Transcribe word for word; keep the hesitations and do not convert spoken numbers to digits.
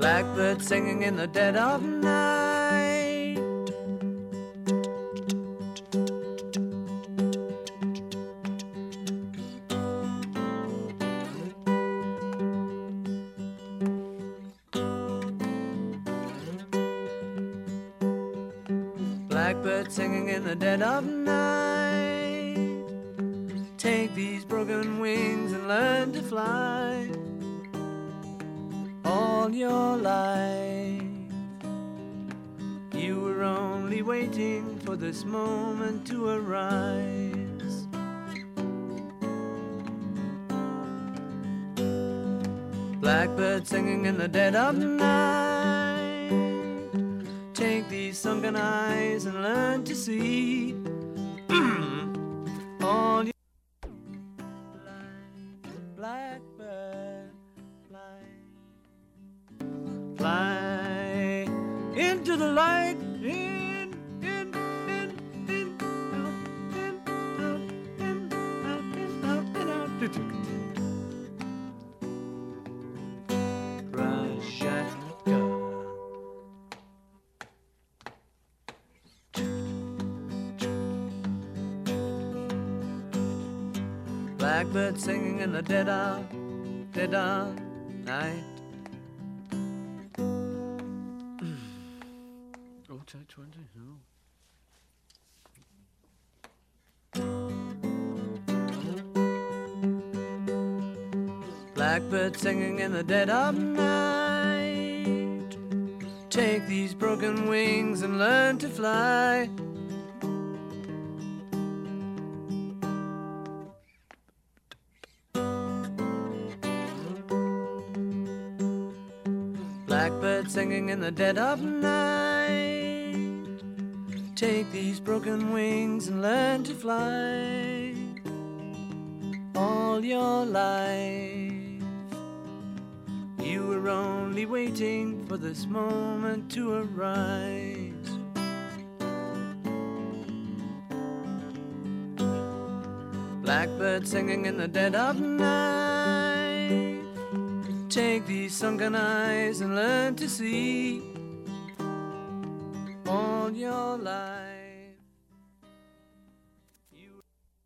Blackbird singing in the dead of night. Blackbird singing in the dead of night. Take these broken wings and learn to fly. All your life you were only waiting for this moment to arise. Blackbird singing in the dead of night. Take these sunken eyes and learn to see. All your blackbird fly. Fly into the light, in, in, in, in, out, in, out, in, out, in, out, in, out. Rashaka. Blackbird singing in the dead of, dead of night. Oh, take twenty, no. Blackbird singing in the dead of night. Take these broken wings and learn to fly. Blackbird singing in the dead of night. Take these broken wings and learn to fly. All your life you were only waiting for this moment to arise. Blackbird singing in the dead of night. Take these sunken eyes and learn to see. All your life